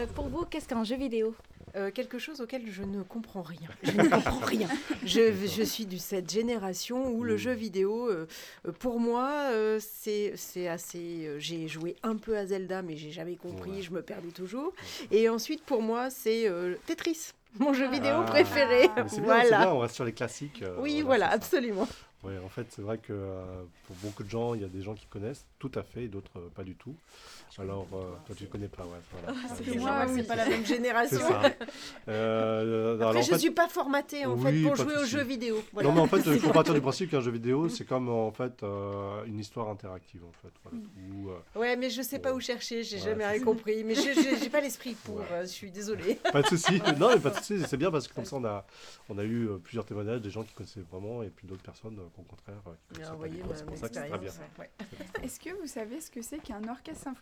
Pour vous, qu'est-ce qu'un jeu vidéo ? Quelque chose auquel je ne comprends rien. Je ne comprends rien. Je suis de cette génération où le jeu vidéo, pour moi, c'est assez... j'ai joué un peu à Zelda, mais j'ai jamais compris, je me perdais toujours. Et ensuite, pour moi, c'est Tetris, mon jeu vidéo préféré. C'est Voilà. bien, c'est bien, on reste sur les classiques. Oui, voilà, absolument. Ouais, en fait, c'est vrai que pour beaucoup de gens, il y a des gens qui connaissent tout à fait et d'autres pas du tout. Alors, toi, tu ne connais pas, ouais. Voilà. C'est moi, c'est pas la même génération. C'est ça. Après, je ne suis pas formatée en fait, pour jouer aux jeux vidéo. Voilà. Non, mais en fait, il faut partir du principe qu'un jeu vidéo, c'est comme en fait une histoire interactive. En fait, voilà, ouais, mais je ne sais pas où chercher, j'ai jamais rien compris. Mais je n'ai pas l'esprit pour, je suis désolée. Pas de souci. Non, mais pas de souci, c'est bien parce que comme ça, on a eu plusieurs témoignages des gens qui connaissaient vraiment et puis d'autres personnes, au contraire, qui connaissaient pas du tout. C'est pour ça que c'est très bien. Ouais. Est-ce que vous savez ce que c'est qu'un orchestre symphonique ?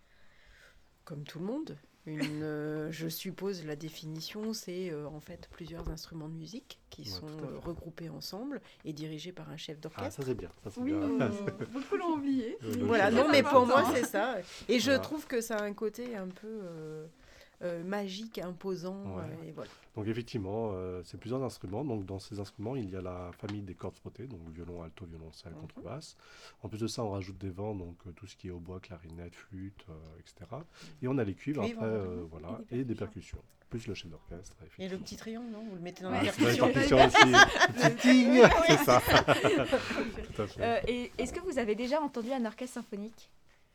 Comme tout le monde. Je suppose la définition, c'est en fait plusieurs instruments de musique qui sont regroupés ensemble et dirigés par un chef d'orchestre. Ah, ça c'est bien. Ça, c'est oui, bien. beaucoup l'ont oublié. Voilà, non, mais pour moi c'est ça. Et je trouve que ça a un côté un peu magique, imposant. Et voilà. Donc effectivement, c'est plusieurs instruments. Donc dans ces instruments, il y a la famille des cordes frottées, donc violon, alto, violoncelle, contrebasse. En plus de ça, on rajoute des vents, donc tout ce qui est hautbois, clarinette, flûte, etc. Et on a les cuivres après, voilà, et des percussions. Plus le chef d'orchestre. Et le petit triangle, non ? Vous le mettez dans les percussions aussi. Le petit ting, c'est ça. Tout à fait. Et est-ce que vous avez déjà entendu un orchestre symphonique ?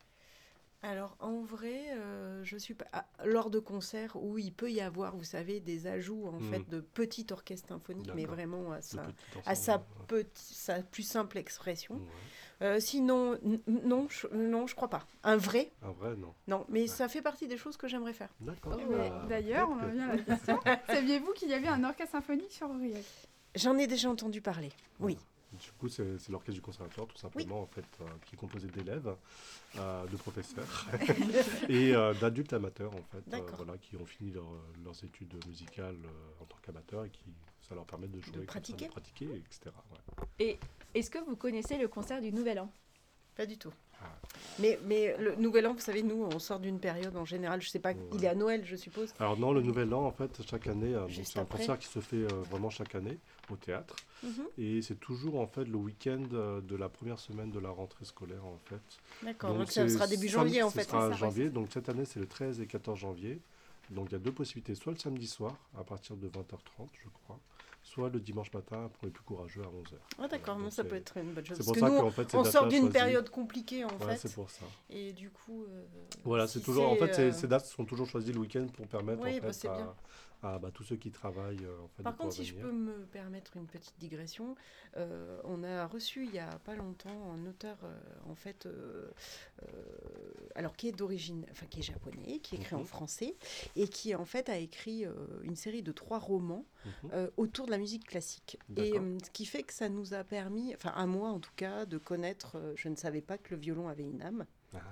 Alors, en vrai, je suis pas... lors de concerts où il peut y avoir, vous savez, des ajouts en fait de petits orchestres symphoniques, mais vraiment à sa plus simple expression. Sinon, non, je crois pas. Un vrai, non. Non, mais ça fait partie des choses que j'aimerais faire. D'accord. D'ailleurs, on revient à la question. Saviez-vous qu'il y avait un orchestre symphonique sur Aurillac ? J'en ai déjà entendu parler, oui. Du coup, c'est l'orchestre du conservatoire, tout simplement, en fait, qui est composé d'élèves, de professeurs et d'adultes amateurs, en fait, voilà, qui ont fini leurs études musicales en tant qu'amateurs et qui ça leur permet de jouer, de pratiquer, etc. Ouais. Et est-ce que vous connaissez le concert du Nouvel An ? Pas du tout. Mais le Nouvel An, vous savez, nous, on sort d'une période en général, je sais pas, il est à Noël, je suppose. Alors non, le Nouvel An, en fait, chaque année, c'est un concert qui se fait vraiment chaque année au théâtre. Et c'est toujours, en fait, le week-end de la première semaine de la rentrée scolaire, en fait. D'accord, donc ça sera début janvier, en fait. Ça sera janvier, donc cette année, c'est le 13 et 14 janvier. Donc il y a deux possibilités, soit le samedi soir, à partir de 20h30, je crois, soit le dimanche matin pour les plus courageux à 11h. Ah d'accord, ça peut être une bonne chose. C'est pour ça qu'en fait, on sort d'une période compliquée, en fait. C'est pour ça. Et du coup... voilà, c'est toujours... En fait, ces dates sont toujours choisies le week-end pour permettre en fait, à tous ceux qui travaillent en fait, Par contre, si je peux me permettre une petite digression, on a reçu il n'y a pas longtemps un auteur, en fait, alors qui est d'origine, enfin qui est japonais, qui écrit en français, et qui en fait a écrit une série de 3 romans autour de la musique classique. Et ce qui fait que ça nous a permis, enfin à moi en tout cas, de connaître, je ne savais pas que le violon avait une âme.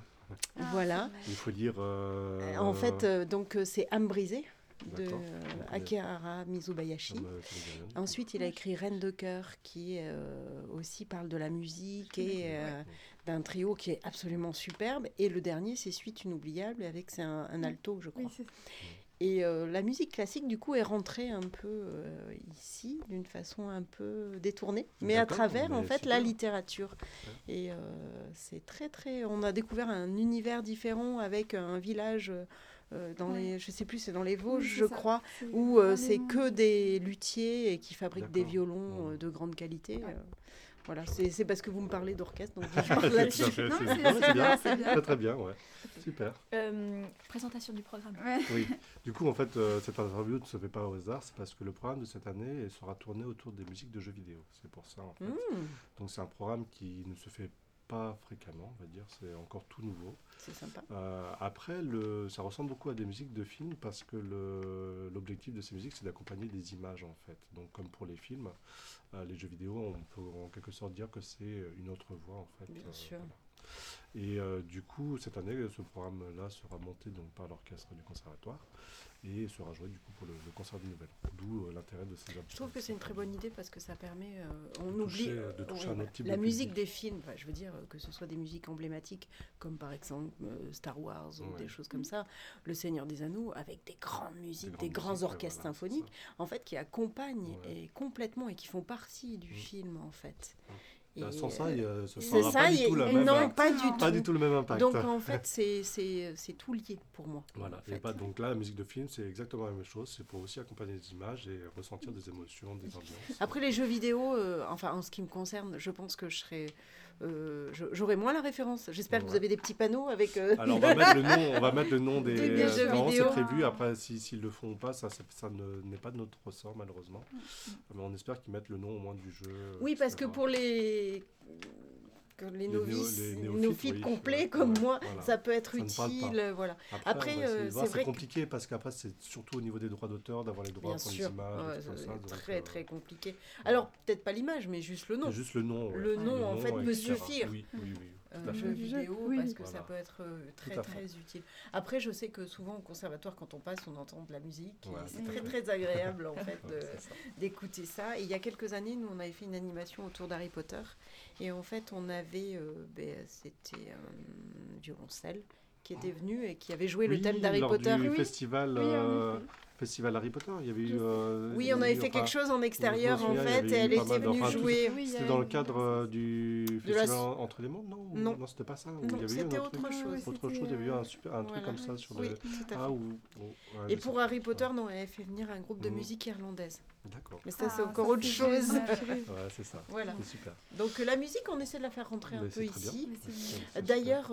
Voilà. Il faut dire... En fait, donc c'est Âme brisée de Akihara Mizubayashi. Ensuite, il a écrit Reine de cœur, qui aussi parle de la musique et d'un trio qui est absolument superbe. Et le dernier, c'est Suite inoubliable, avec c'est un alto, je crois. Oui, et la musique classique, du coup, est rentrée un peu ici, d'une façon un peu détournée, mais à travers, en fait, la littérature. Et c'est très, très... On a découvert un univers différent avec un village... dans les, je sais plus, c'est dans les Vosges, je crois, où c'est que des luthiers et qui fabriquent des violons de grande qualité. Voilà, c'est parce que vous me parlez d'orchestre, donc je parle là-dessus. C'est bien, c'est très bien, ouais. Super. Présentation du programme. Oui. Du coup, en fait, cette interview ne se fait pas au hasard, c'est parce que le programme de cette année sera tourné autour des musiques de jeux vidéo. C'est pour ça, en fait. Donc, c'est un programme qui ne se fait pas fréquemment, on va dire, c'est encore tout nouveau. C'est sympa. Après, ça ressemble beaucoup à des musiques de films parce que l'objectif de ces musiques, c'est d'accompagner des images, en fait. Donc, comme pour les films, les jeux vidéo, on peut en quelque sorte dire que c'est une autre voie, en fait. Bien sûr. Et du coup, cette année, ce programme-là sera monté donc, par l'orchestre du conservatoire et sera joué du coup pour le concert du Nouvel An. D'où l'intérêt de ces absences. Je trouve que c'est une très bonne idée parce que ça permet, on de oublie toucher un autre type la de musique public. des films. Enfin, je veux dire que ce soit des musiques emblématiques comme par exemple Star Wars ou des choses comme ça, Le Seigneur des Anneaux, avec des grandes musiques, des grands orchestres symphoniques, en fait, qui accompagnent et complètement et qui font partie du film en fait. Et sans ça, ce c'est sera ça, pas du tout le même non, pas du tout. Pas du tout le même impact. Donc en fait, c'est tout lié pour moi. Voilà. En Et fait. pas, donc là, la musique de film, c'est exactement la même chose. C'est pour aussi accompagner des images et ressentir des émotions, des ambiances. Après les jeux vidéo, enfin en ce qui me concerne, je pense que j'aurai moins la référence. J'espère que vous avez des petits panneaux avec. Alors on va mettre le nom des jeux références, vidéo. c'est prévu. Après, s'ils le font ou pas, ça n'est pas de notre ressort malheureusement. Mais on espère qu'ils mettent le nom au moins du jeu. Oui, parce que pour les novices, les néophytes complets comme moi, voilà. ça peut être Ça utile. Voilà. Après c'est vrai compliqué parce qu'après, c'est surtout au niveau des droits d'auteur d'avoir les droits bien pour sûr, les images. c'est très compliqué. Alors, peut-être pas l'image, mais juste le nom. Juste le nom. Le nom, en fait, peut suffire. Oui. Jeux vidéo, parce que Voilà. ça peut être très utile. Après, je sais que souvent au conservatoire, quand on passe, on entend de la musique. Et c'est très agréable en fait d'écouter ça. Et il y a quelques années, nous, on avait fait une animation autour d'Harry Potter. Et en fait, on avait, c'était un violoncelle qui était venu et qui avait joué le thème d'Harry Potter. Du festival Harry Potter, il y avait eu... oui, on avait fait quelque chose en extérieur en fait, et elle était venue jouer. C'était dans le cadre du festival Entre les Mondes, non? Non, c'était pas ça. Non, c'était autre chose. Il y avait eu un truc comme ça sur le... Oui, tout à fait. Et pour Harry Potter, non, elle avait fait venir un groupe de musique irlandaise. D'accord. Mais ça, c'est encore autre chose. Ouais, c'est ça. Voilà. C'est super. Donc la musique, on essaie de la faire rentrer un peu ici. D'ailleurs,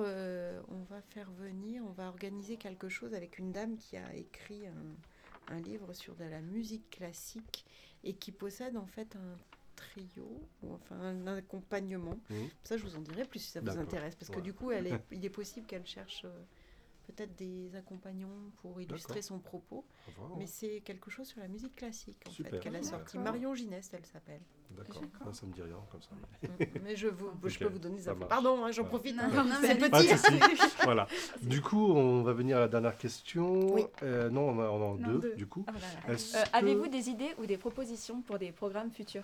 on va organiser quelque chose avec une dame qui a écrit un livre sur de la musique classique et qui possède en fait un trio, ou enfin un accompagnement. Ça, je vous en dirai plus si ça vous intéresse, parce que du coup, il est possible qu'elle cherche peut-être des accompagnants pour illustrer son propos, mais c'est quelque chose sur la musique classique en fait qu'elle a sorti. Marion Gineste, elle s'appelle. D'accord, ça me dit rien comme ça. Mais je peux vous donner des infos. Pardon, j'en profite. C'est petit. Voilà. Du coup, on va venir à la dernière question. Oui. Non, on en a deux, du coup. Avez-vous des idées ou des propositions pour des programmes futurs?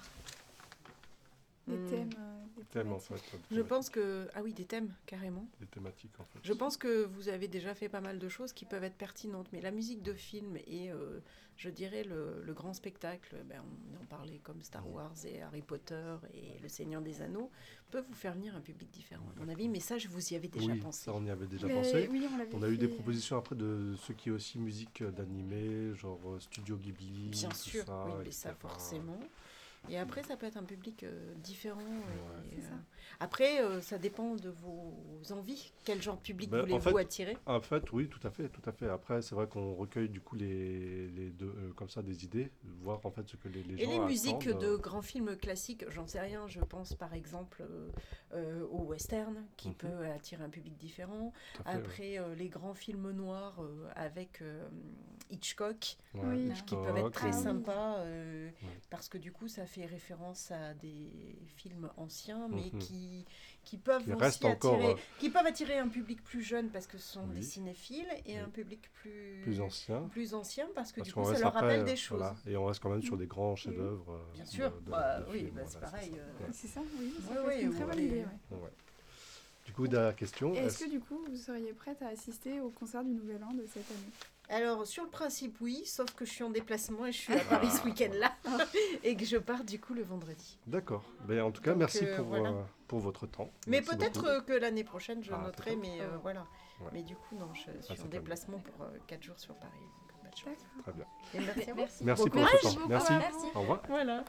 Des thèmes en fait. Je pense que... Ah oui, des thèmes, carrément. Des thématiques, en fait. Je pense que vous avez déjà fait pas mal de choses qui peuvent être pertinentes, mais la musique de film et, je dirais, le grand spectacle, on en parlait comme Star Wars et Harry Potter et Le Seigneur des Anneaux, peuvent vous faire venir un public différent, à mon avis, mais ça, vous y avez déjà pensé. Ça, on y avait déjà pensé. Oui, on a eu des propositions après de ceux qui ont aussi musique d'animé, genre Studio Ghibli. Bien sûr, ça, oui, mais ça, forcément. Et après, ça peut être un public différent. Après, ça dépend de vos envies. Quel genre de public voulez-vous attirer? En fait, oui, tout à fait. Après, c'est vrai qu'on recueille du coup les deux, comme ça des idées, voir en fait ce que les gens attendent. Et les musiques attendent. De grands films classiques, j'en sais rien. Je pense par exemple au western, qui peut attirer un public différent. Après, les grands films noirs avec Hitchcock, qui peuvent être très sympas, parce que du coup, ça fait référence à des films anciens, mais qui peuvent aussi attirer un public plus jeune parce que ce sont des cinéphiles et un public plus ancien parce que du coup ça leur rappelle des choses. Voilà. Et on reste quand même sur des grands chefs-d'œuvre. Bien sûr, c'est pareil. C'est ça, c'est une très bonne idée. Du coup, dernière question. Est-ce que du coup vous seriez prête à assister au concert du Nouvel An de cette année? Alors, sur le principe, oui, sauf que je suis en déplacement et je suis à Paris ce week-end-là et que je pars du coup le vendredi. D'accord. En tout cas, merci pour votre temps. Mais peut-être que l'année prochaine, je noterai, mais voilà. Ouais. Mais du coup, non, je suis en déplacement pour 4 jours sur Paris. Donc, Très bien. Et merci à vous. Merci pour votre temps. Merci. Au revoir. Voilà.